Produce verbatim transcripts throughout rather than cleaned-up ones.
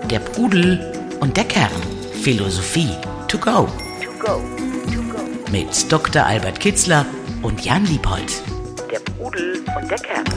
Der Pudel und der Kern. Philosophie to go. To go. To go. Mit Doktor Albert Kitzler und Jan Liebold. Der Pudel und der Kern.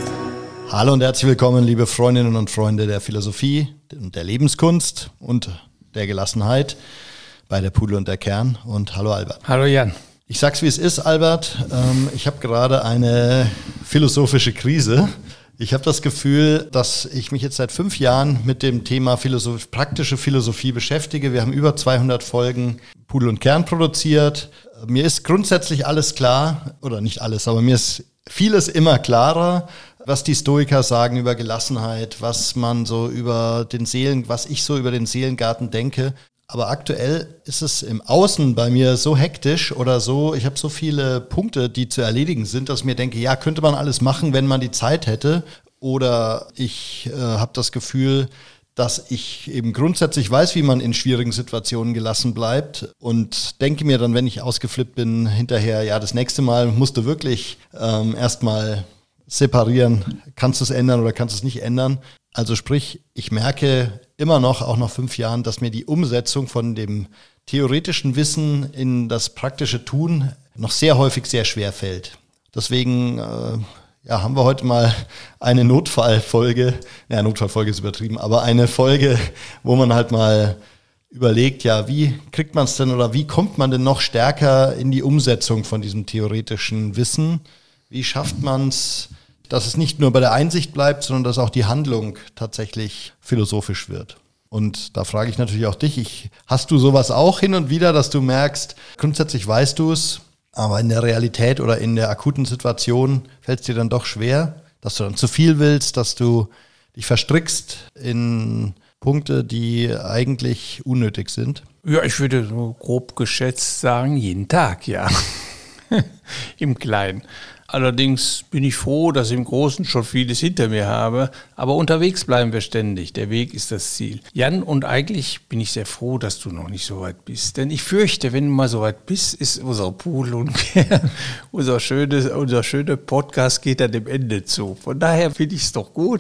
Hallo und herzlich willkommen, liebe Freundinnen und Freunde der Philosophie und der Lebenskunst und der Gelassenheit bei der Pudel und der Kern. Und hallo Albert. Hallo Jan. Ich sag's wie es ist, Albert. Ähm, ich habe gerade eine philosophische Krise. Ich habe das Gefühl, dass ich mich jetzt seit fünf Jahren mit dem Thema Philosoph- praktische Philosophie beschäftige. Wir haben über zweihundert Folgen Pudel und Kern produziert. Mir ist grundsätzlich alles klar, oder nicht alles, aber mir ist vieles immer klarer, was die Stoiker sagen über Gelassenheit, was man so über den Seelen, was ich so über den Seelengarten denke. Aber aktuell ist es im Außen bei mir so hektisch oder so, ich habe so viele Punkte, die zu erledigen sind, dass ich mir denke, ja, könnte man alles machen, wenn man die Zeit hätte. Oder ich äh, habe das Gefühl, dass ich eben grundsätzlich weiß, wie man in schwierigen Situationen gelassen bleibt und denke mir dann, wenn ich ausgeflippt bin, hinterher, ja, das nächste Mal musst du wirklich ähm, erstmal separieren, kannst du es ändern oder kannst du es nicht ändern. Also sprich, ich merke immer noch, auch nach fünf Jahren, dass mir die Umsetzung von dem theoretischen Wissen in das praktische Tun noch sehr häufig sehr schwer fällt. Deswegen äh, ja, haben wir heute mal eine Notfallfolge, ja, Notfallfolge ist übertrieben, aber eine Folge, wo man halt mal überlegt, ja, wie kriegt man es denn oder wie kommt man denn noch stärker in die Umsetzung von diesem theoretischen Wissen? Wie schafft man es, dass es nicht nur bei der Einsicht bleibt, sondern dass auch die Handlung tatsächlich philosophisch wird? Und da frage ich natürlich auch dich, ich, hast du sowas auch hin und wieder, dass du merkst, grundsätzlich weißt du es, aber in der Realität oder in der akuten Situation fällt es dir dann doch schwer, dass du dann zu viel willst, dass du dich verstrickst in Punkte, die eigentlich unnötig sind? Ja, ich würde so grob geschätzt sagen, jeden Tag, ja. Im Kleinen. Allerdings bin ich froh, dass ich im Großen schon vieles hinter mir habe, aber unterwegs bleiben wir ständig. Der Weg ist das Ziel. Jan, und eigentlich bin ich sehr froh, dass du noch nicht so weit bist, denn ich fürchte, wenn du mal so weit bist, ist unser Pudel und Kern, unser schönes, unser schöner Podcast geht dann dem Ende zu. Von daher finde ich es doch gut,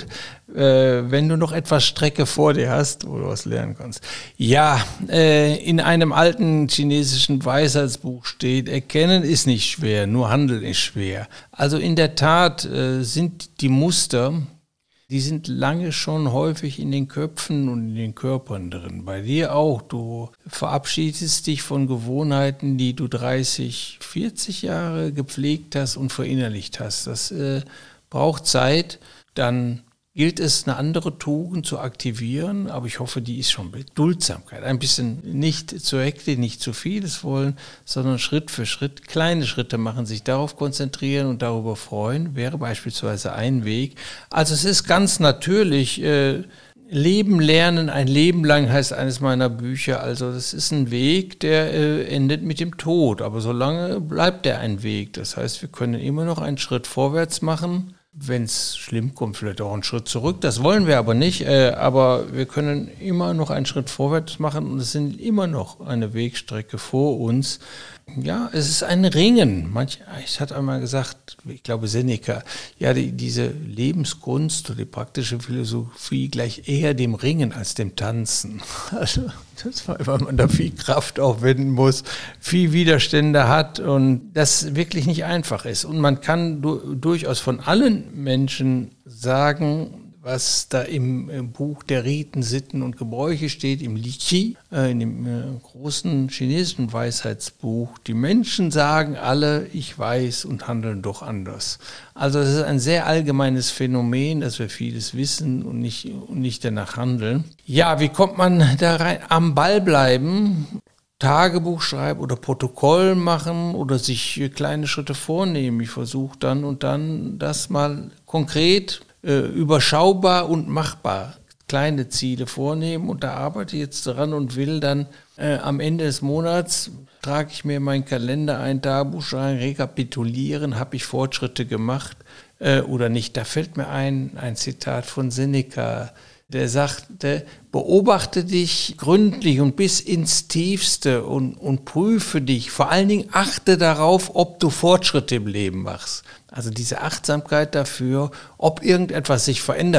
äh, wenn du noch etwas Strecke vor dir hast, wo du was lernen kannst. Ja, äh, in einem alten chinesischen Weisheitsbuch steht, erkennen ist nicht schwer, nur handeln ist schwer. Also in der Tat äh, sind die Muster, die sind lange schon häufig in den Köpfen und in den Körpern drin. Bei dir auch. Du verabschiedest dich von Gewohnheiten, die du dreißig, vierzig Jahre gepflegt hast und verinnerlicht hast. Das äh, braucht Zeit. Dann gilt es, eine andere Tugend zu aktivieren, aber ich hoffe, die ist schon mit Duldsamkeit. Ein bisschen nicht zu hektisch, nicht zu vieles wollen, sondern Schritt für Schritt kleine Schritte machen, sich darauf konzentrieren und darüber freuen, wäre beispielsweise ein Weg. Also es ist ganz natürlich, äh, Leben lernen, ein Leben lang heißt eines meiner Bücher, also das ist ein Weg, der äh, endet mit dem Tod, aber solange bleibt er ein Weg. Das heißt, wir können immer noch einen Schritt vorwärts machen. Wenn es schlimm kommt, vielleicht auch einen Schritt zurück. Das wollen wir aber nicht. Äh, aber wir können immer noch einen Schritt vorwärts machen und es sind immer noch eine Wegstrecke vor uns. Ja, es ist ein Ringen. Manch, ich hatte einmal gesagt, ich glaube Seneca, ja, die, diese Lebenskunst oder die praktische Philosophie gleich eher dem Ringen als dem Tanzen. Also das war, weil man da viel Kraft aufwenden muss, viel Widerstände hat und das wirklich nicht einfach ist. Und man kann du, durchaus von allen Menschen sagen, was da im, im Buch der Riten, Sitten und Gebräuche steht, im Li Qi, äh, in dem äh, großen chinesischen Weisheitsbuch. Die Menschen sagen alle, ich weiß und handeln doch anders. Also es ist ein sehr allgemeines Phänomen, dass wir vieles wissen und nicht, und nicht danach handeln. Ja, wie kommt man da rein? Am Ball bleiben, Tagebuch schreiben oder Protokoll machen oder sich kleine Schritte vornehmen. Ich versuche dann und dann das mal konkret überschaubar und machbar kleine Ziele vornehmen und da arbeite ich jetzt dran und will dann äh, am Ende des Monats trage ich mir meinen Kalender ein, Tagebuch schreiben, rekapitulieren, habe ich Fortschritte gemacht äh, oder nicht. Da fällt mir ein, ein Zitat von Seneca, der sagte, beobachte dich gründlich und bis ins Tiefste und, und prüfe dich. Vor allen Dingen achte darauf, ob du Fortschritte im Leben machst. Also diese Achtsamkeit dafür, ob irgendetwas sich verändert.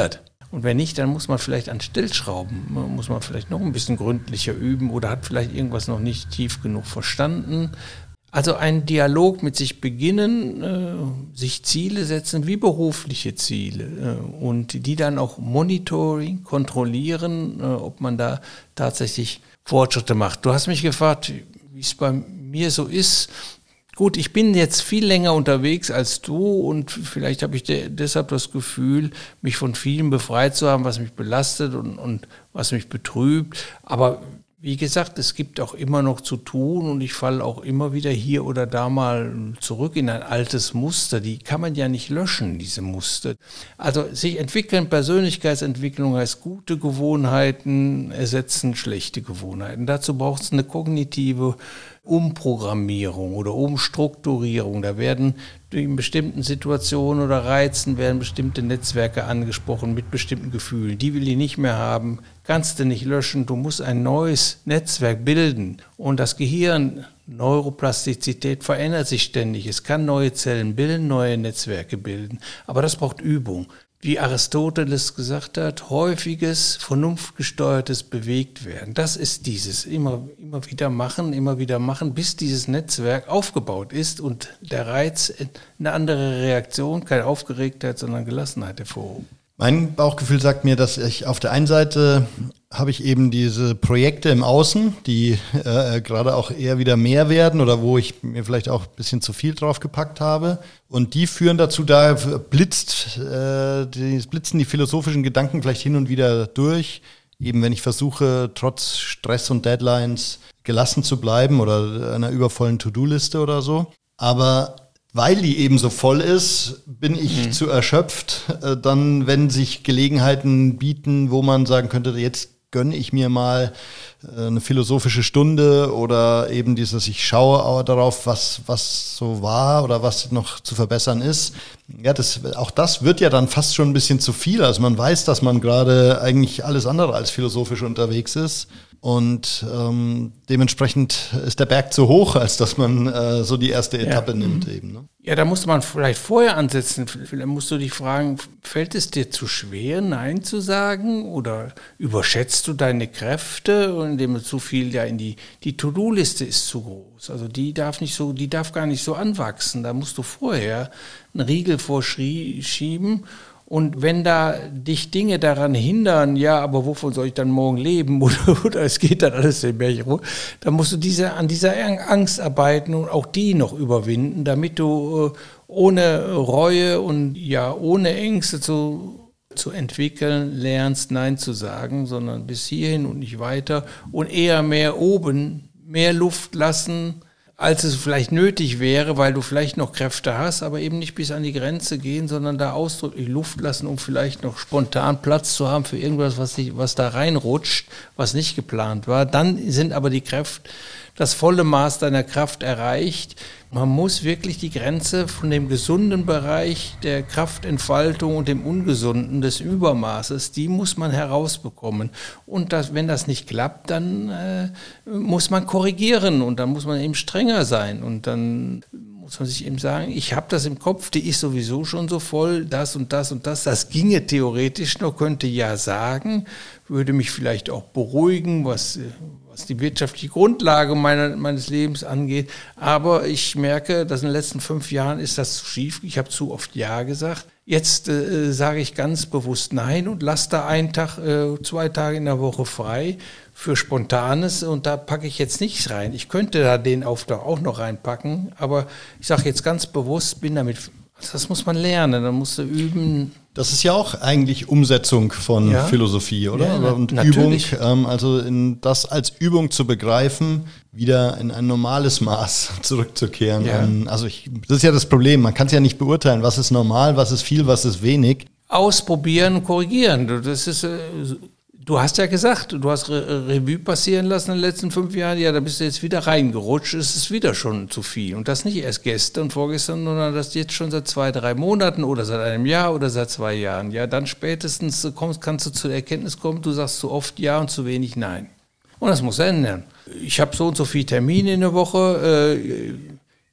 Und wenn nicht, dann muss man vielleicht an Stellschrauben, muss man vielleicht noch ein bisschen gründlicher üben oder hat vielleicht irgendwas noch nicht tief genug verstanden. Also ein Dialog mit sich beginnen, äh, sich Ziele setzen wie berufliche Ziele äh, und die dann auch monitoring, kontrollieren, äh, ob man da tatsächlich Fortschritte macht. Du hast mich gefragt, wie es bei mir so ist. Gut, ich bin jetzt viel länger unterwegs als du und vielleicht habe ich de- deshalb das Gefühl, mich von vielem befreit zu haben, was mich belastet und, und was mich betrübt. Aber wie gesagt, es gibt auch immer noch zu tun und ich falle auch immer wieder hier oder da mal zurück in ein altes Muster. Die kann man ja nicht löschen, diese Muster. Also sich entwickeln, Persönlichkeitsentwicklung heißt gute Gewohnheiten ersetzen schlechte Gewohnheiten. Dazu braucht es eine kognitive Umprogrammierung oder Umstrukturierung. Da werden in bestimmten Situationen oder Reizen werden bestimmte Netzwerke angesprochen mit bestimmten Gefühlen. Die will ich nicht mehr haben, kannst du nicht löschen. Du musst ein neues Netzwerk bilden. Und das Gehirn, Neuroplastizität verändert sich ständig. Es kann neue Zellen bilden, neue Netzwerke bilden. Aber das braucht Übung. Wie Aristoteles gesagt hat, häufiges, vernunftgesteuertes Bewegtwerden. Das ist dieses, immer, immer wieder machen, immer wieder machen, bis dieses Netzwerk aufgebaut ist und der Reiz eine andere Reaktion, keine Aufgeregtheit, sondern Gelassenheit hervorruft. Mein Bauchgefühl sagt mir, dass ich auf der einen Seite habe ich eben diese Projekte im Außen, die äh, gerade auch eher wieder mehr werden oder wo ich mir vielleicht auch ein bisschen zu viel drauf gepackt habe. Und die führen dazu, da blitzt, äh, die, blitzen die philosophischen Gedanken vielleicht hin und wieder durch. Eben wenn ich versuche, trotz Stress und Deadlines gelassen zu bleiben oder einer übervollen To-Do-Liste oder so. Aber weil die eben so voll ist, bin ich mhm. zu erschöpft. Äh, dann, wenn sich Gelegenheiten bieten, wo man sagen könnte, jetzt gönne ich mir mal äh, eine philosophische Stunde oder eben dieses, ich schaue auch darauf, was, was so war oder was noch zu verbessern ist. Ja, das, auch das wird ja dann fast schon ein bisschen zu viel. Also man weiß, dass man gerade eigentlich alles andere als philosophisch unterwegs ist. Und ähm, dementsprechend ist der Berg zu hoch, als dass man äh, so die erste Etappe ja. nimmt eben. Ne? Ja, da musste man vielleicht vorher ansetzen. Vielleicht musst du dich fragen, fällt es dir zu schwer, Nein zu sagen? Oder überschätzt du deine Kräfte, indem du zu viel ja in die, die To-Do-Liste ist zu groß. Also die darf nicht so, die darf gar nicht so anwachsen. Da musst du vorher einen Riegel vorschieben. Und wenn da dich Dinge daran hindern, ja, aber wovon soll ich dann morgen leben oder, oder es geht dann alles den Berg hoch, dann musst du diese, an dieser Angst arbeiten und auch die noch überwinden, damit du ohne Reue und ja ohne Ängste zu, zu entwickeln lernst, Nein zu sagen, sondern bis hierhin und nicht weiter und eher mehr oben, mehr Luft lassen, als es vielleicht nötig wäre, weil du vielleicht noch Kräfte hast, aber eben nicht bis an die Grenze gehen, sondern da ausdrücklich Luft lassen, um vielleicht noch spontan Platz zu haben für irgendwas, was, sich, was da reinrutscht, was nicht geplant war. Dann sind aber die Kräfte, das volle Maß deiner Kraft erreicht. Man muss wirklich die Grenze von dem gesunden Bereich der Kraftentfaltung und dem ungesunden des Übermaßes, die muss man herausbekommen. Und das, wenn das nicht klappt, dann äh, muss man korrigieren und dann muss man eben strenger sein. Und dann muss man sich eben sagen, ich habe das im Kopf, die ist sowieso schon so voll, das und das und das. Das ginge theoretisch noch, könnte ja sagen, würde mich vielleicht auch beruhigen, was... was die wirtschaftliche Grundlage meiner, meines Lebens angeht. Aber ich merke, dass in den letzten fünf Jahren ist das schief. Ich habe zu oft Ja gesagt. Jetzt äh, sage ich ganz bewusst Nein und lasse da einen Tag, äh, zwei Tage in der Woche frei für Spontanes und da packe ich jetzt nichts rein. Ich könnte da den Auftrag auch noch reinpacken, aber ich sage jetzt ganz bewusst, bin damit, das muss man lernen, dann musst du üben. Das ist ja auch eigentlich Umsetzung von ja. Philosophie, oder? Ja, und natürlich. Übung, ähm, also in das als Übung zu begreifen, wieder in ein normales Maß zurückzukehren. Ja. Ähm, also ich, das ist ja das Problem, man kann es ja nicht beurteilen, was ist normal, was ist viel, was ist wenig. Ausprobieren und korrigieren, das ist... Äh, Du hast ja gesagt, du hast Re- Revue passieren lassen in den letzten fünf Jahren, ja, da bist du jetzt wieder reingerutscht, es ist wieder schon zu viel. Und das nicht erst gestern und vorgestern, sondern das jetzt schon seit zwei, drei Monaten oder seit einem Jahr oder seit zwei Jahren. Ja, dann spätestens kommst, kannst du zur Erkenntnis kommen, du sagst zu oft Ja und zu wenig Nein. Und das muss ändern. Ich habe so und so viele Termine in der Woche, äh,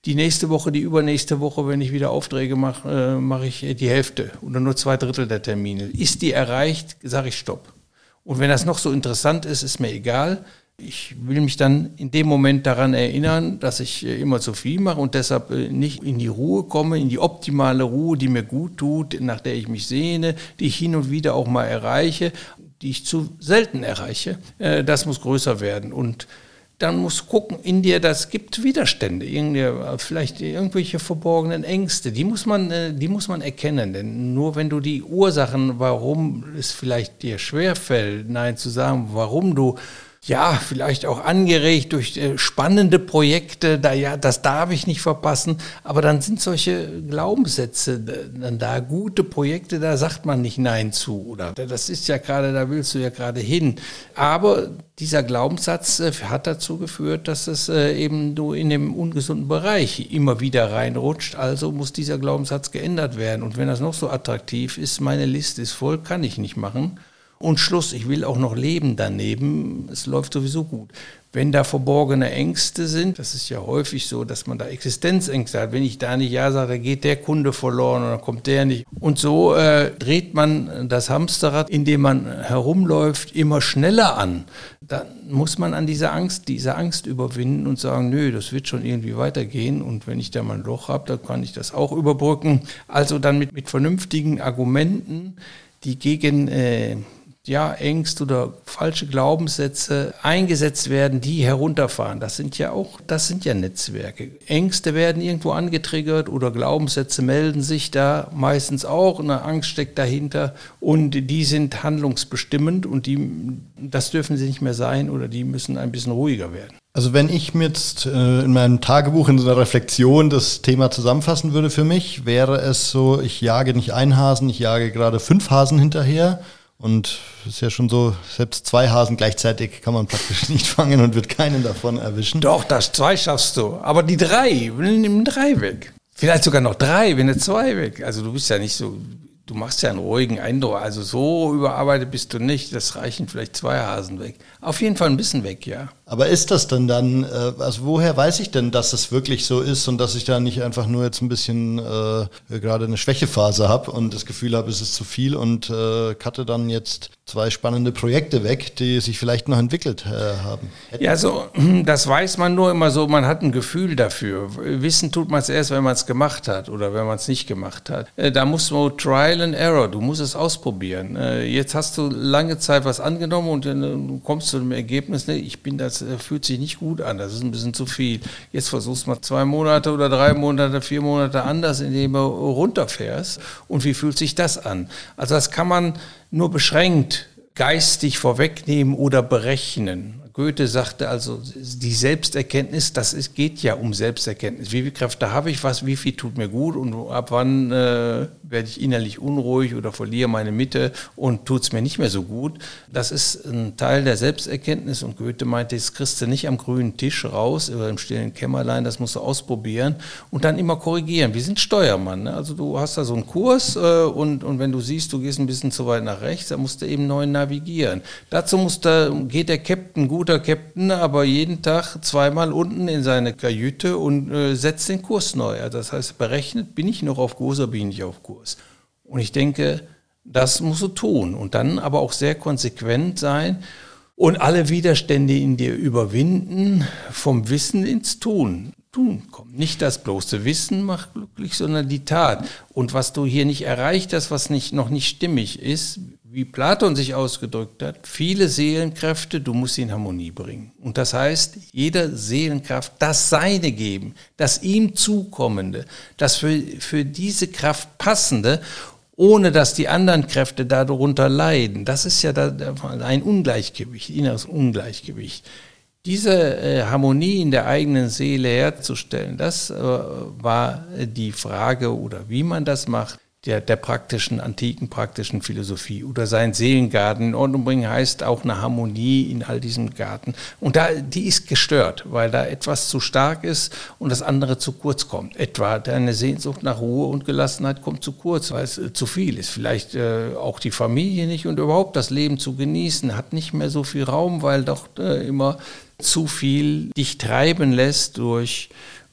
Die nächste Woche, die übernächste Woche, wenn ich wieder Aufträge mache, äh, mache ich die Hälfte oder nur zwei Drittel der Termine. Ist die erreicht, sage ich Stopp. Und wenn das noch so interessant ist, ist mir egal. Ich will mich dann in dem Moment daran erinnern, dass ich immer zu viel mache und deshalb nicht in die Ruhe komme, in die optimale Ruhe, die mir gut tut, nach der ich mich sehne, die ich hin und wieder auch mal erreiche, die ich zu selten erreiche. Das muss größer werden und dann musst du gucken, in dir, das gibt Widerstände, vielleicht irgendwelche verborgenen Ängste, die muss man, die muss man erkennen, denn nur wenn du die Ursachen, warum es vielleicht dir schwerfällt, nein zu sagen, warum du ja, vielleicht auch angeregt durch äh, spannende Projekte, da ja, das darf ich nicht verpassen, aber dann sind solche Glaubenssätze dann da, gute Projekte, da sagt man nicht Nein zu, oder das ist ja gerade, da willst du ja gerade hin. Aber dieser Glaubenssatz äh, hat dazu geführt, dass es äh, eben du in dem ungesunden Bereich immer wieder reinrutscht, also muss dieser Glaubenssatz geändert werden. Und wenn das noch so attraktiv ist, meine Liste ist voll, kann ich nicht machen. Und Schluss, ich will auch noch leben daneben, es läuft sowieso gut. Wenn da verborgene Ängste sind, das ist ja häufig so, dass man da Existenzängste hat. Wenn ich da nicht Ja sage, dann geht der Kunde verloren und dann kommt der nicht. Und so äh, dreht man das Hamsterrad, indem man herumläuft, immer schneller an. Dann muss man an diese Angst, diese Angst überwinden und sagen, nö, das wird schon irgendwie weitergehen. Und wenn ich da mal ein Loch habe, dann kann ich das auch überbrücken. Also dann mit, mit vernünftigen Argumenten, die gegen äh, ja, Ängste oder falsche Glaubenssätze eingesetzt werden, die herunterfahren. Das sind ja auch, das sind ja Netzwerke. Ängste werden irgendwo angetriggert oder Glaubenssätze melden sich da meistens auch. Eine Angst steckt dahinter und die sind handlungsbestimmend und die, das dürfen sie nicht mehr sein oder die müssen ein bisschen ruhiger werden. Also wenn ich mir jetzt äh, in meinem Tagebuch in so einer Reflexion das Thema zusammenfassen würde für mich, wäre es so, ich jage nicht einen Hasen, ich jage gerade fünf Hasen hinterher. Und es ist ja schon so, selbst zwei Hasen gleichzeitig kann man praktisch nicht fangen und wird keinen davon erwischen. Doch, das zwei schaffst du. Aber die drei, nimm drei weg. Vielleicht sogar noch drei, wenn du zwei weg. Also du bist ja nicht so, du machst ja einen ruhigen Eindruck. Also so überarbeitet bist du nicht. Das reichen vielleicht zwei Hasen weg. Auf jeden Fall ein bisschen weg, ja. Aber ist das denn dann, äh, also woher weiß ich denn, dass es wirklich so ist und dass ich da nicht einfach nur jetzt ein bisschen äh, gerade eine Schwächephase habe und das Gefühl habe, es ist zu viel und äh, cutte dann jetzt zwei spannende Projekte weg, die sich vielleicht noch entwickelt äh, haben? Hätten. Ja, so, das weiß man nur immer so, man hat ein Gefühl dafür. Wissen tut man es erst, wenn man es gemacht hat oder wenn man es nicht gemacht hat. Äh, da muss man Trial and Error, du musst es ausprobieren. Äh, jetzt hast du lange Zeit was angenommen und dann äh, kommst du zu dem Ergebnis, ne, ich bin das Das fühlt sich nicht gut an, das ist ein bisschen zu viel. Jetzt versuchst du mal zwei Monate oder drei Monate, vier Monate anders, indem du runterfährst. Und wie fühlt sich das an? Also das kann man nur beschränkt geistig vorwegnehmen oder berechnen. Goethe sagte also, die Selbsterkenntnis, das ist, geht ja um Selbsterkenntnis. Wie viele Kräfte habe ich, was, wie viel tut mir gut und ab wann äh, werde ich innerlich unruhig oder verliere meine Mitte und tut es mir nicht mehr so gut. Das ist ein Teil der Selbsterkenntnis und Goethe meinte, das kriegst du nicht am grünen Tisch raus oder im stillen Kämmerlein, das musst du ausprobieren und dann immer korrigieren. Wir sind Steuermann, ne? Also du hast da so einen Kurs äh, und, und wenn du siehst, du gehst ein bisschen zu weit nach rechts, dann musst du eben neu navigieren. Dazu muss da, geht der Captain gut, guter Captain, aber jeden Tag zweimal unten in seine Kajüte und äh, setzt den Kurs neu. Also das heißt, berechnet, bin ich noch auf Kurs oder bin ich auf Kurs? Und ich denke, das musst du tun und dann aber auch sehr konsequent sein und alle Widerstände in dir überwinden, vom Wissen ins Tun. Tun kommt. Nicht das bloße Wissen macht glücklich, sondern die Tat. Und was du hier nicht erreicht hast, was nicht, noch nicht stimmig ist, wie Platon sich ausgedrückt hat, viele Seelenkräfte, du musst sie in Harmonie bringen. Und das heißt, jeder Seelenkraft das Seine geben, das ihm zukommende, das für, für diese Kraft passende, ohne dass die anderen Kräfte darunter leiden. Das ist ja da, ein Ungleichgewicht, inneres Ungleichgewicht. Diese äh, Harmonie in der eigenen Seele herzustellen, das äh, war die Frage oder wie man das macht, der, der praktischen, antiken praktischen Philosophie oder seinen Seelengarten in Ordnung bringen heißt auch eine Harmonie in all diesem Garten. Und da, die ist gestört, weil da etwas zu stark ist und das andere zu kurz kommt. Etwa deine Sehnsucht nach Ruhe und Gelassenheit kommt zu kurz, weil es äh, zu viel ist. Vielleicht äh, auch die Familie nicht und überhaupt das Leben zu genießen, hat nicht mehr so viel Raum, weil doch äh, immer zu viel dich treiben lässt durch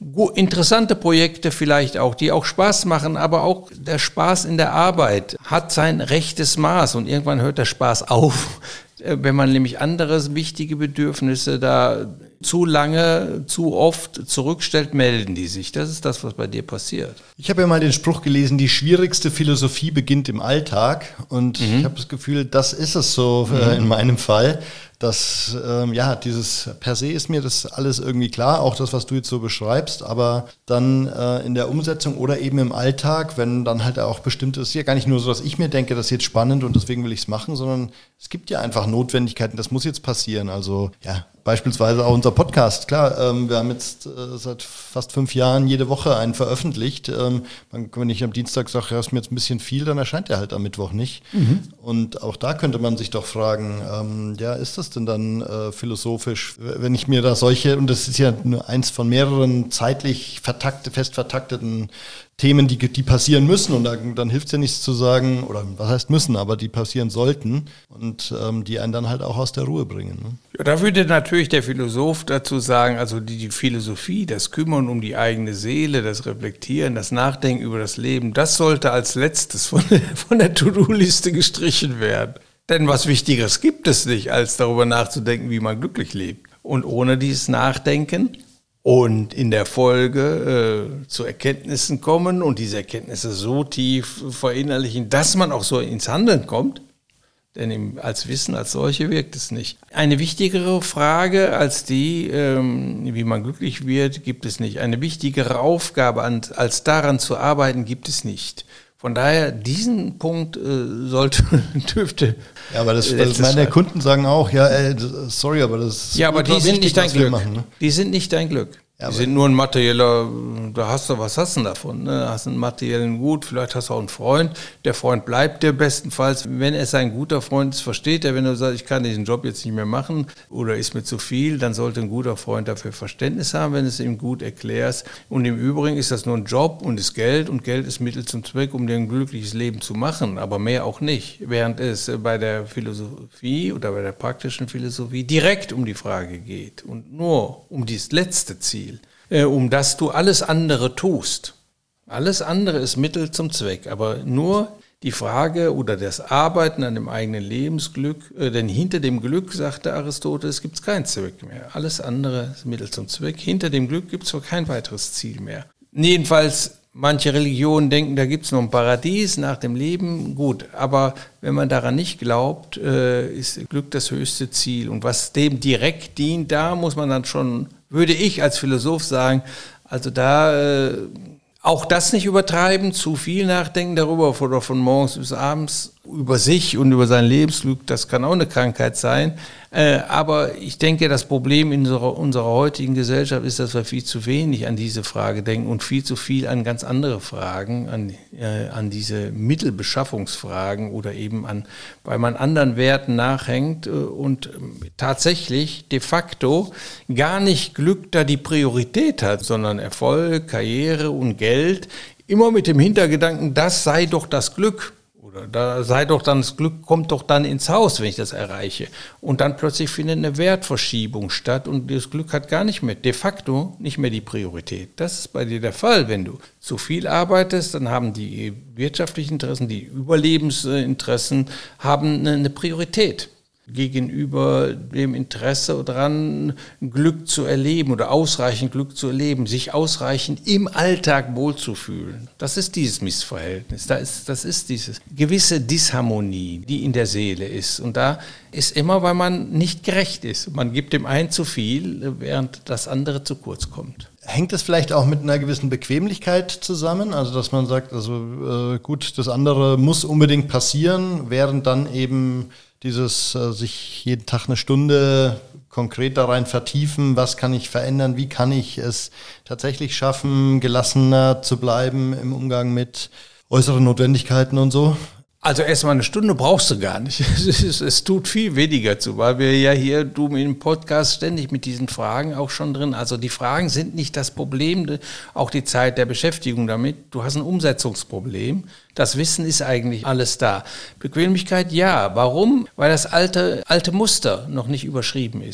Interessante Projekte vielleicht auch, die auch Spaß machen, aber auch der Spaß in der Arbeit hat sein rechtes Maß und irgendwann hört der Spaß auf, wenn man nämlich andere wichtige Bedürfnisse da zu lange, zu oft zurückstellt, melden die sich. Das ist das, was bei dir passiert. Ich habe ja mal den Spruch gelesen, die schwierigste Philosophie beginnt im Alltag. Und mhm. ich habe das Gefühl, das ist es so mhm. äh, in meinem Fall. Dass, ähm, ja, dieses per se ist mir das alles irgendwie klar, auch das, was du jetzt so beschreibst, aber dann äh, in der Umsetzung oder eben im Alltag, wenn dann halt auch bestimmt ist, ja gar nicht nur so, dass ich mir denke, das ist jetzt spannend und deswegen will ich es machen, sondern es gibt ja einfach Notwendigkeiten, das muss jetzt passieren. Also ja, beispielsweise auch unser Podcast, klar, ähm, wir haben jetzt äh, seit fast fünf Jahren jede Woche einen veröffentlicht. Ähm, wenn ich am Dienstag sage, ja, ist mir jetzt ein bisschen viel, dann erscheint der halt am Mittwoch nicht. Mhm. Und auch da könnte man sich doch fragen, ähm, ja, ist das denn dann äh, philosophisch, wenn ich mir da solche, und das ist ja nur eins von mehreren zeitlich vertakte, fest vertakteten Themen, die, die passieren müssen, und dann, dann hilft es ja nichts zu sagen, oder was heißt müssen, aber die passieren sollten und ähm, die einen dann halt auch aus der Ruhe bringen. Ne? Ja, da würde natürlich der Philosoph dazu sagen, also die, die Philosophie, das Kümmern um die eigene Seele, das Reflektieren, das Nachdenken über das Leben, das sollte als letztes von der, von der To-Do-Liste gestrichen werden. Denn was Wichtigeres gibt es nicht, als darüber nachzudenken, wie man glücklich lebt. Und ohne dieses Nachdenken und in der Folge äh, zu Erkenntnissen kommen und diese Erkenntnisse so tief verinnerlichen, dass man auch so ins Handeln kommt, denn im, als Wissen als solche wirkt es nicht. Eine wichtigere Frage als die, ähm, wie man glücklich wird, gibt es nicht. Eine wichtigere Aufgabe an, als daran zu arbeiten, gibt es nicht. Von daher, diesen Punkt äh, sollte, dürfte... Ja, aber das, das meine Kunden sagen auch, ja, ey, sorry, aber das ist... Ja, aber die sind nicht dein Glück. Machen, ne? Die sind nicht dein Glück. Ja, die sind nur ein materieller, da hast du, was hast du denn davon? Ne? Hast einen materiellen Gut, vielleicht hast du auch einen Freund. Der Freund bleibt dir bestenfalls. Wenn es ein guter Freund ist, versteht er, wenn du sagst, ich kann diesen Job jetzt nicht mehr machen oder ist mir zu viel, dann sollte ein guter Freund dafür Verständnis haben, wenn du es ihm gut erklärst. Und im Übrigen ist das nur ein Job und ist Geld und Geld ist Mittel zum Zweck, um dir ein glückliches Leben zu machen, aber mehr auch nicht. Während es bei der Philosophie oder bei der praktischen Philosophie direkt um die Frage geht und nur um dieses letzte Ziel, um das du alles andere tust. Alles andere ist Mittel zum Zweck, aber nur die Frage oder das Arbeiten an dem eigenen Lebensglück, äh, denn hinter dem Glück, sagte Aristoteles, gibt es keinen Zweck mehr. Alles andere ist Mittel zum Zweck. Hinter dem Glück gibt es kein weiteres Ziel mehr. Jedenfalls, manche Religionen denken, da gibt es noch ein Paradies nach dem Leben. Gut, aber wenn man daran nicht glaubt, äh, ist Glück das höchste Ziel. Und was dem direkt dient, da muss man dann schon, würde ich als Philosoph sagen, also da äh, auch das nicht übertreiben, zu viel nachdenken darüber oder von morgens bis abends über sich und über sein Lebensglück, das kann auch eine Krankheit sein. Äh, aber ich denke, das Problem in unserer, unserer heutigen Gesellschaft ist, dass wir viel zu wenig an diese Frage denken und viel zu viel an ganz andere Fragen, an, äh, an diese Mittelbeschaffungsfragen oder eben an, weil man anderen Werten nachhängt äh, und tatsächlich de facto gar nicht Glück da die Priorität hat, sondern Erfolg, Karriere und Geld, immer mit dem Hintergedanken, das sei doch das Glück. Oder da sei doch dann, das Glück kommt doch dann ins Haus, wenn ich das erreiche. Und dann plötzlich findet eine Wertverschiebung statt und das Glück hat gar nicht mehr, de facto nicht mehr die Priorität. Das ist bei dir der Fall. Wenn du zu viel arbeitest, dann haben die wirtschaftlichen Interessen, die Überlebensinteressen haben eine Priorität gegenüber dem Interesse daran, Glück zu erleben oder ausreichend Glück zu erleben, sich ausreichend im Alltag wohlzufühlen. Das ist dieses Missverhältnis, das ist, das ist diese gewisse Disharmonie, die in der Seele ist. Und da ist immer, weil man nicht gerecht ist. Man gibt dem einen zu viel, während das andere zu kurz kommt. Hängt es vielleicht auch mit einer gewissen Bequemlichkeit zusammen? Also dass man sagt, also äh, gut, das andere muss unbedingt passieren, während dann eben dieses äh, sich jeden Tag eine Stunde konkret da rein vertiefen, was kann ich verändern, wie kann ich es tatsächlich schaffen, gelassener zu bleiben im Umgang mit äußeren Notwendigkeiten und so? Also erstmal eine Stunde brauchst du gar nicht. Es, ist, es tut viel weniger zu, weil wir ja hier, du im Podcast ständig mit diesen Fragen auch schon drin. Also die Fragen sind nicht das Problem, auch die Zeit der Beschäftigung damit. Du hast ein Umsetzungsproblem. Das Wissen ist eigentlich alles da. Bequemlichkeit, ja. Warum? Weil das alte, alte Muster noch nicht überschrieben ist.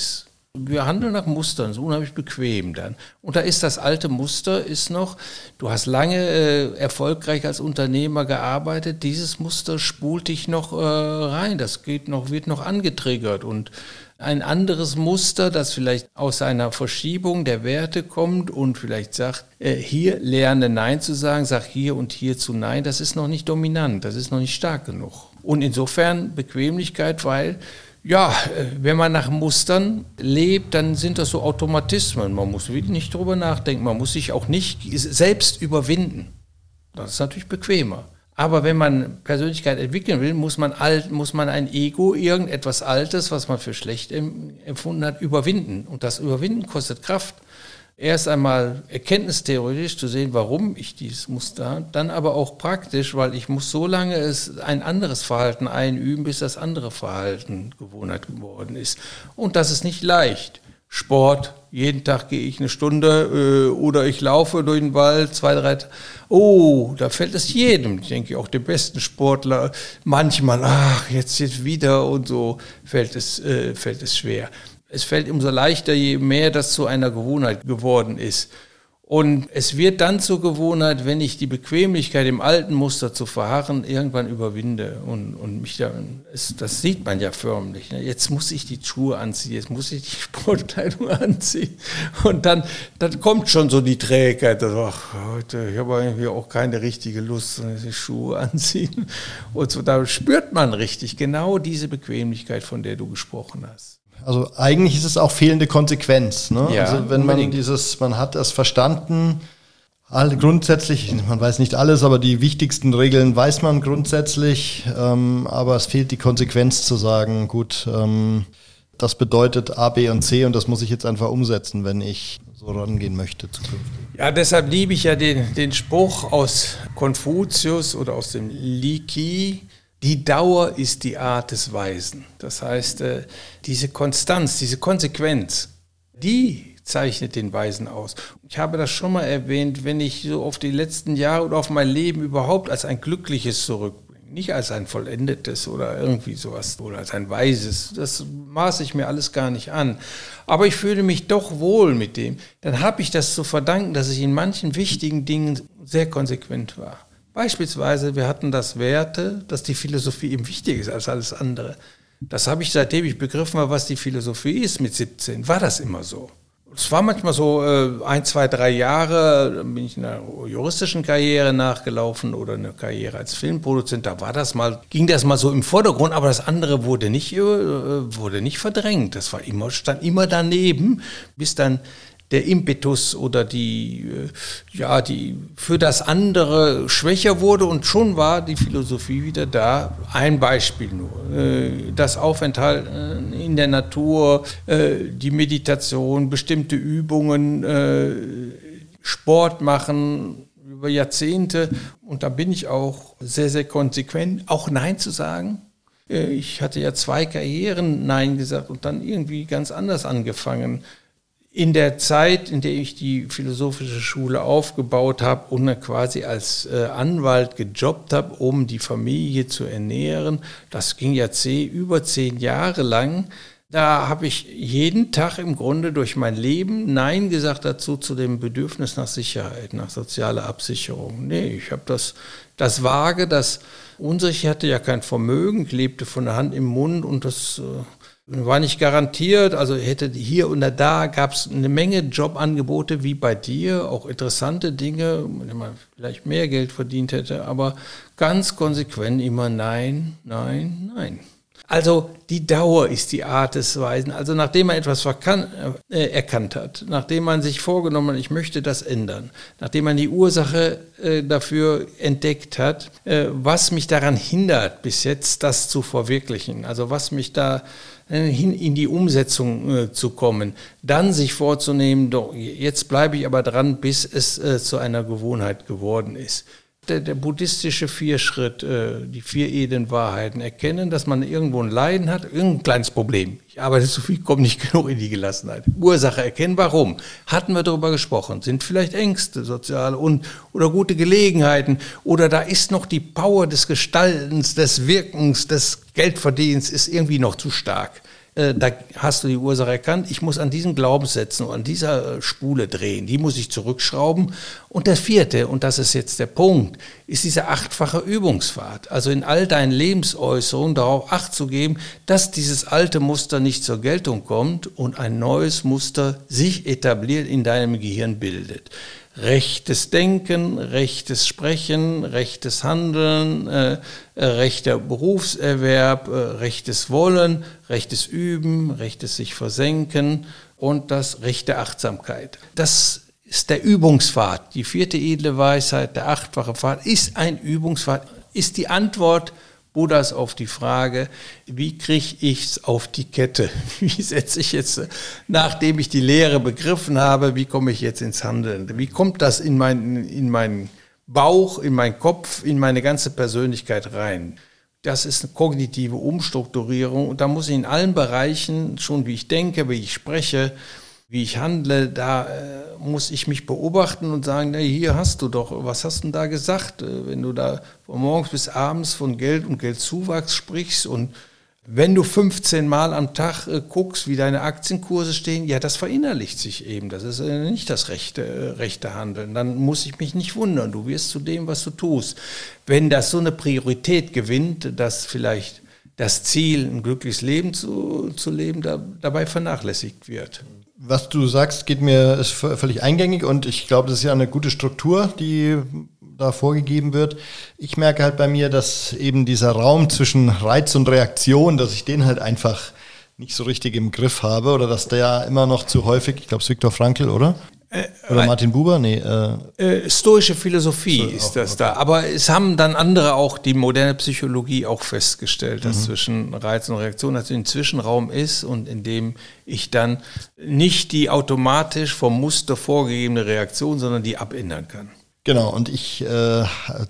Wir handeln nach Mustern, so unheimlich bequem dann. Und da ist das alte Muster, ist noch, du hast lange äh, erfolgreich als Unternehmer gearbeitet, dieses Muster spult dich noch äh, rein, das geht noch, wird noch angetriggert. Und ein anderes Muster, das vielleicht aus einer Verschiebung der Werte kommt und vielleicht sagt, äh, hier lerne Nein zu sagen, sag hier und hier zu Nein, das ist noch nicht dominant, das ist noch nicht stark genug. Und insofern Bequemlichkeit, weil ja, wenn man nach Mustern lebt, dann sind das so Automatismen. Man muss wirklich nicht drüber nachdenken, man muss sich auch nicht selbst überwinden. Das ist natürlich bequemer. Aber wenn man Persönlichkeit entwickeln will, muss man, alt, muss man ein Ego, irgendetwas Altes, was man für schlecht empfunden hat, überwinden. Und das Überwinden kostet Kraft. Erst einmal erkenntnistheoretisch zu sehen, warum ich dieses Muster habe, dann aber auch praktisch, weil ich muss so lange es ein anderes Verhalten einüben, bis das andere Verhalten Gewohnheit geworden ist. Und das ist nicht leicht. Sport, jeden Tag gehe ich eine Stunde äh, oder ich laufe durch den Wald, zwei, drei Tage. Oh, da fällt es jedem, ich denke auch dem besten Sportler, manchmal, ach, jetzt jetzt wieder und so fällt es, äh, fällt es schwer. Es fällt umso leichter, je mehr das zu einer Gewohnheit geworden ist. Und es wird dann zur Gewohnheit, wenn ich die Bequemlichkeit im alten Muster zu verharren irgendwann überwinde. Und, und mich da, es, das sieht man ja förmlich. Ne? Jetzt muss ich die Schuhe anziehen, jetzt muss ich die Sportkleidung anziehen. Und dann, dann kommt schon so die Trägheit. Also, ach, heute, ich habe irgendwie auch keine richtige Lust, die Schuhe anziehen. Und so, da spürt man richtig genau diese Bequemlichkeit, von der du gesprochen hast. Also eigentlich ist es auch fehlende Konsequenz. Ne? Ja, also wenn unbedingt. man dieses, man hat es verstanden, alle grundsätzlich, man weiß nicht alles, aber die wichtigsten Regeln weiß man grundsätzlich, ähm, aber es fehlt die Konsequenz zu sagen, gut, ähm, das bedeutet A, B und C und das muss ich jetzt einfach umsetzen, wenn ich so rangehen möchte zukünftig. Ja, deshalb liebe ich ja den, den Spruch aus Konfuzius oder aus dem Li Qi, die Dauer ist die Art des Weisen. Das heißt, diese Konstanz, diese Konsequenz, die zeichnet den Weisen aus. Ich habe das schon mal erwähnt, wenn ich so auf die letzten Jahre oder auf mein Leben überhaupt als ein glückliches zurückbringe, nicht als ein vollendetes oder irgendwie sowas oder als ein weises, das maße ich mir alles gar nicht an. Aber ich fühle mich doch wohl mit dem. Dann habe ich das zu verdanken, dass ich in manchen wichtigen Dingen sehr konsequent war. Beispielsweise, wir hatten das Werte, dass die Philosophie eben wichtiger ist als alles andere. Das habe ich, seitdem ich begriffen habe, was die Philosophie ist mit siebzehn, war das immer so. Es war manchmal so äh, ein, zwei, drei Jahre, dann bin ich einer juristischen Karriere nachgelaufen oder eine Karriere als Filmproduzent, da war das mal, ging das mal so im Vordergrund, aber das andere wurde nicht, äh, wurde nicht verdrängt. Das war immer, stand immer daneben, bis dann der Impetus oder die, ja, die für das andere schwächer wurde und schon war die Philosophie wieder da. Ein Beispiel nur. Das Aufenthalten in der Natur, die Meditation, bestimmte Übungen, Sport machen über Jahrzehnte. Und da bin ich auch sehr, sehr konsequent, auch Nein zu sagen. Ich hatte ja zwei Karrieren Nein gesagt und dann irgendwie ganz anders angefangen. In der Zeit, in der ich die philosophische Schule aufgebaut habe und quasi als äh, Anwalt gejobbt habe, um die Familie zu ernähren, das ging ja zehn, über zehn Jahre lang, da habe ich jeden Tag im Grunde durch mein Leben Nein gesagt dazu, zu dem Bedürfnis nach Sicherheit, nach sozialer Absicherung. Nee, ich habe das, das Vage, das unsere, ich hatte ja kein Vermögen, ich lebte von der Hand im Mund und das äh, war nicht garantiert, also hätte hier und da gab es eine Menge Jobangebote wie bei dir, auch interessante Dinge, wenn man vielleicht mehr Geld verdient hätte, aber ganz konsequent immer nein, nein, nein. Also die Dauer ist die Art des Weisen. Also nachdem man etwas verkan- äh, erkannt hat, nachdem man sich vorgenommen hat, ich möchte das ändern, nachdem man die Ursache äh, dafür entdeckt hat, äh, was mich daran hindert, bis jetzt das zu verwirklichen, also was mich da hin in die Umsetzung äh, zu kommen, dann sich vorzunehmen, doch, jetzt bleibe ich aber dran, bis es äh, zu einer Gewohnheit geworden ist. Der, der buddhistische Vierschritt, äh, die vier edlen Wahrheiten, erkennen, dass man irgendwo ein Leiden hat, irgendein kleines Problem. Ich arbeite so viel, komme nicht genug in die Gelassenheit. Ursache erkennen, warum? Hatten wir darüber gesprochen? Sind vielleicht Ängste, soziale und oder gute Gelegenheiten? Oder da ist noch die Power des Gestaltens, des Wirkens, des Geldverdienens ist irgendwie noch zu stark. äh, da hast du die Ursache erkannt, ich muss an diesen Glaubenssätzen und an dieser Spule drehen, die muss ich zurückschrauben. Und der vierte, und das ist jetzt der Punkt, ist diese achtfache Übungspfad. Also in all deinen Lebensäußerungen darauf Acht zu geben, dass dieses alte Muster nicht zur Geltung kommt und ein neues Muster sich etabliert in deinem Gehirn bildet. Rechtes Denken, rechtes Sprechen, rechtes Handeln, äh, rechter Berufserwerb, äh, rechtes Wollen, rechtes Üben, rechtes sich versenken und das rechte Achtsamkeit. Das ist der Übungspfad. Die vierte edle Weisheit, der achtfache Pfad, ist ein Übungspfad, ist die Antwort Buddhas auf die Frage, wie kriege ich es auf die Kette? Wie setze ich jetzt, nachdem ich die Lehre begriffen habe, wie komme ich jetzt ins Handeln? Wie kommt das in meinen, in meinen Bauch, in meinen Kopf, in meine ganze Persönlichkeit rein? Das ist eine kognitive Umstrukturierung und da muss ich in allen Bereichen, schon wie ich denke, wie ich spreche, wie ich handle, da äh, muss ich mich beobachten und sagen, na, hier hast du doch, was hast du denn da gesagt, äh, wenn du da von morgens bis abends von Geld und Geldzuwachs sprichst und wenn du fünfzehn Mal am Tag äh, guckst, wie deine Aktienkurse stehen, ja, das verinnerlicht sich eben, das ist äh, nicht das rechte, äh, rechte Handeln, dann muss ich mich nicht wundern, du wirst zu dem, was du tust. Wenn das so eine Priorität gewinnt, dass vielleicht das Ziel, ein glückliches Leben zu, zu leben, da, dabei vernachlässigt wird. Was du sagst, geht mir ist völlig eingängig und ich glaube, das ist ja eine gute Struktur, die da vorgegeben wird. Ich merke halt bei mir, dass eben dieser Raum zwischen Reiz und Reaktion, dass ich den halt einfach nicht so richtig im Griff habe oder dass der immer noch zu häufig, ich glaube es ist Viktor Frankl, oder? Äh, oder Martin Buber? Nee. Äh, äh, stoische Philosophie so, ist auch, das okay. da. Aber es haben dann andere auch, die moderne Psychologie auch festgestellt, dass mhm. zwischen Reiz und Reaktion also ein Zwischenraum ist und in dem ich dann nicht die automatisch vom Muster vorgegebene Reaktion, sondern die abändern kann. Genau, und ich, äh,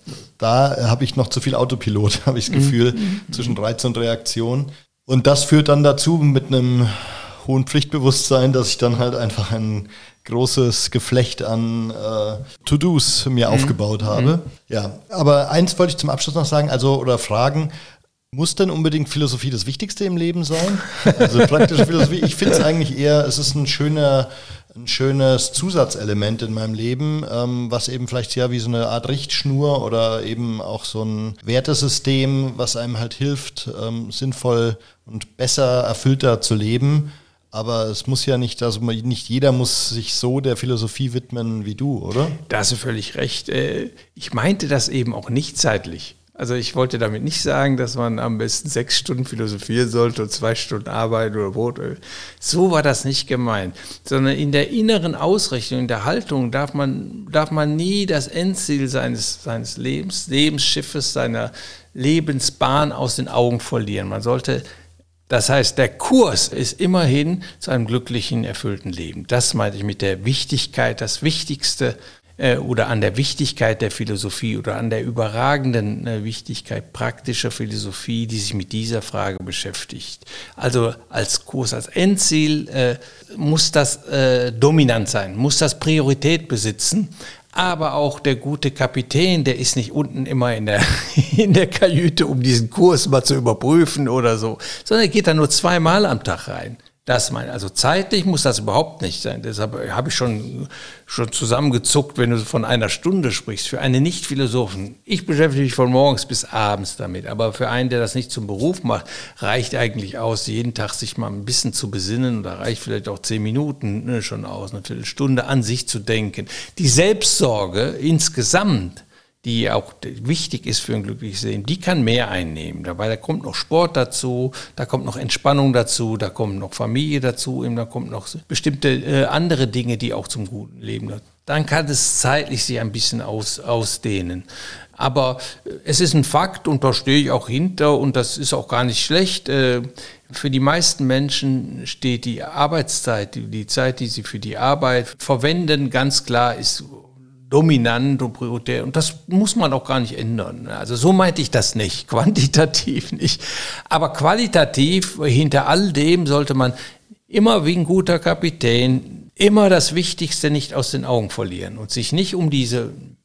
da habe ich noch zu viel Autopilot, habe ich das Gefühl, mhm. zwischen Reiz und Reaktion. Und das führt dann dazu mit einem hohen Pflichtbewusstsein, dass ich dann halt einfach ein großes Geflecht an äh, To-Dos mir mhm. aufgebaut habe. Mhm. Ja, aber eins wollte ich zum Abschluss noch sagen, also oder fragen, muss denn unbedingt Philosophie das Wichtigste im Leben sein? Also praktische Philosophie, ich finde es eigentlich eher, es ist ein schöner, ein schönes Zusatzelement in meinem Leben, ähm, was eben vielleicht ja wie so eine Art Richtschnur oder eben auch so ein Wertesystem, was einem halt hilft, ähm, sinnvoll und besser, erfüllter zu leben. Aber es muss ja nicht, also nicht jeder muss sich so der Philosophie widmen wie du, oder? Da hast du völlig recht. Ich meinte das eben auch nicht zeitlich. Also ich wollte damit nicht sagen, dass man am besten sechs Stunden philosophieren sollte und zwei Stunden arbeiten oder Brot. So war das nicht gemeint. Sondern in der inneren Ausrichtung, in der Haltung darf man, darf man nie das Endziel seines, seines Lebens, Lebensschiffes, seiner Lebensbahn aus den Augen verlieren. Man sollte Das heißt, der Kurs ist immerhin zu einem glücklichen, erfüllten Leben. Das meinte ich mit der Wichtigkeit, das Wichtigste äh, oder an der Wichtigkeit der Philosophie oder an der überragenden äh, Wichtigkeit praktischer Philosophie, die sich mit dieser Frage beschäftigt. Also als Kurs, als Endziel äh, muss das äh, dominant sein, muss das Priorität besitzen. Aber auch der gute Kapitän, der ist nicht unten immer in der, in der Kajüte, um diesen Kurs mal zu überprüfen oder so, sondern er geht da nur zweimal am Tag rein. Das meine, also zeitlich muss das überhaupt nicht sein. Deshalb habe ich schon, schon zusammengezuckt, wenn du von einer Stunde sprichst. Für einen Nicht-Philosophen, ich beschäftige mich von morgens bis abends damit, aber für einen, der das nicht zum Beruf macht, reicht eigentlich aus, jeden Tag sich mal ein bisschen zu besinnen. Da reicht vielleicht auch zehn Minuten ne, schon aus, eine Viertelstunde an sich zu denken. Die Selbstsorge insgesamt, die auch wichtig ist für ein glückliches Leben, die kann mehr einnehmen. Dabei da kommt noch Sport dazu, da kommt noch Entspannung dazu, da kommt noch Familie dazu, da kommt noch bestimmte äh, andere Dinge, die auch zum guten Leben dazu. Dann kann es zeitlich sich ein bisschen aus, ausdehnen. Aber äh, es ist ein Fakt und da stehe ich auch hinter und das ist auch gar nicht schlecht. Äh, für die meisten Menschen steht die Arbeitszeit, die, die Zeit, die sie für die Arbeit verwenden, ganz klar ist dominant und prioritär. Und das muss man auch gar nicht ändern. Also so meinte ich das nicht, quantitativ nicht. Aber qualitativ, hinter all dem sollte man immer wie ein guter Kapitän immer das Wichtigste nicht aus den Augen verlieren und sich nicht um diese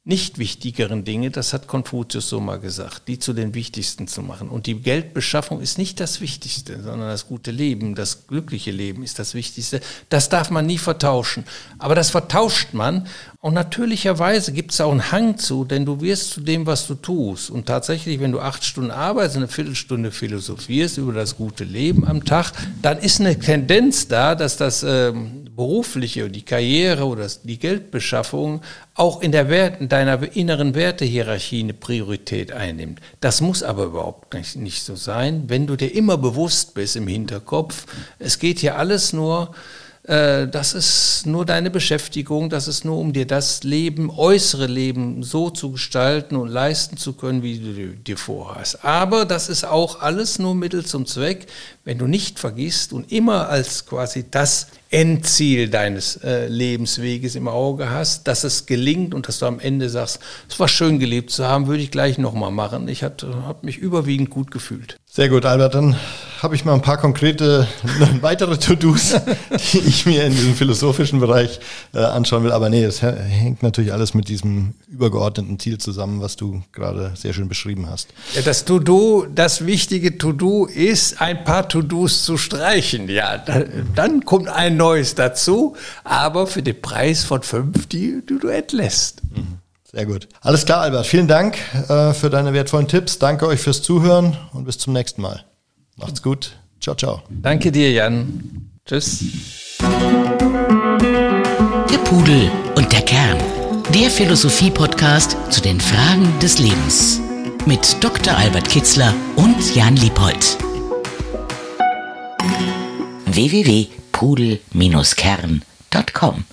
nicht wichtigeren Dinge, das hat Konfuzius so mal gesagt, die zu den wichtigsten zu machen. Und die Geldbeschaffung ist nicht das Wichtigste, sondern das gute Leben, das glückliche Leben ist das Wichtigste. Das darf man nie vertauschen. Aber das vertauscht man und natürlicherweise gibt es auch einen Hang zu, denn du wirst zu dem, was du tust. Und tatsächlich, wenn du acht Stunden arbeitest, eine Viertelstunde philosophierst über das gute Leben am Tag, dann ist eine Tendenz da, dass das ähm, berufliche, die Karriere oder die Geldbeschaffung auch in der Wert, in deiner inneren Wertehierarchie eine Priorität einnimmt. Das muss aber überhaupt nicht, nicht so sein, wenn du dir immer bewusst bist im Hinterkopf, es geht hier alles nur, äh, das ist nur deine Beschäftigung, das ist nur, um dir das Leben, äußere Leben so zu gestalten und leisten zu können, wie du dir vorhast. Aber das ist auch alles nur Mittel zum Zweck, wenn du nicht vergisst und immer als quasi das Endziel deines äh, Lebensweges im Auge hast, dass es gelingt und dass du am Ende sagst, es war schön gelebt zu haben, würde ich gleich nochmal machen. Ich habe mich überwiegend gut gefühlt. Sehr gut, Albert. Dann habe ich mal ein paar konkrete weitere To-Dos, die ich mir in diesem philosophischen Bereich äh, anschauen will. Aber nee, das hängt natürlich alles mit diesem übergeordneten Ziel zusammen, was du gerade sehr schön beschrieben hast. Ja, das To-Do, das wichtige To-Do ist, ein paar To-Dos zu streichen. Ja, dann, dann kommt ein neues dazu, aber für den Preis von fünf, die, die du entlässt. Sehr gut. Alles klar, Albert. Vielen Dank äh, für deine wertvollen Tipps. Danke euch fürs Zuhören und bis zum nächsten Mal. Macht's gut. Ciao, ciao. Danke dir, Jan. Tschüss. Der Pudel und der Kern. Der Philosophie-Podcast zu den Fragen des Lebens. Mit Doktor Albert Kitzler und Jan Liepoldt. w w w punkt pudel Bindestrich kern punkt com